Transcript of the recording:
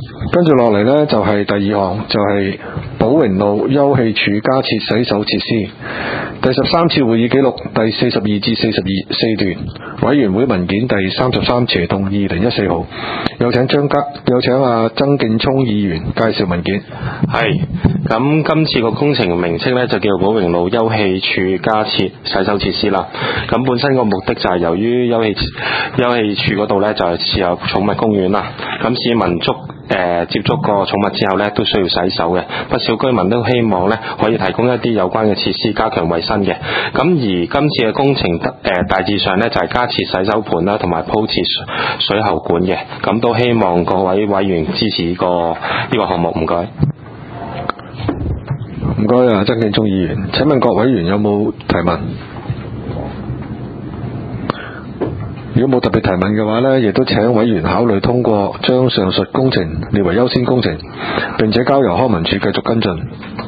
跟住落嚟呢，就係第二項，就係寶榮路休憩處加設洗手設施。第13次會議記錄第42至44段，委員會文件第33/2014號。有請曾勁聰議員介紹文件。 係，咁今次個工程名稱呢，就叫寶榮路休憩處加設洗手設施啦。咁本身個目的就係由於休憩處嗰度呢，就係設有寵物公園啦。咁市民接觸過寵物之後呢，都需要洗手嘅。不少居民都希望呢，可以提供一啲有關嘅設施，加強衛生嘅。咁而今次嘅工程大致上呢，就係加設洗手盆啦，同埋鋪設水喉管嘅。咁都希望各位委員支持呢個項目，唔該。 唔該啊，曾勁聰議員。請問各委員有冇提問？如果冇特別提問嘅話呢，亦都請委員考慮通過將上述工程列為優先工程，並且交由康文署繼續跟進。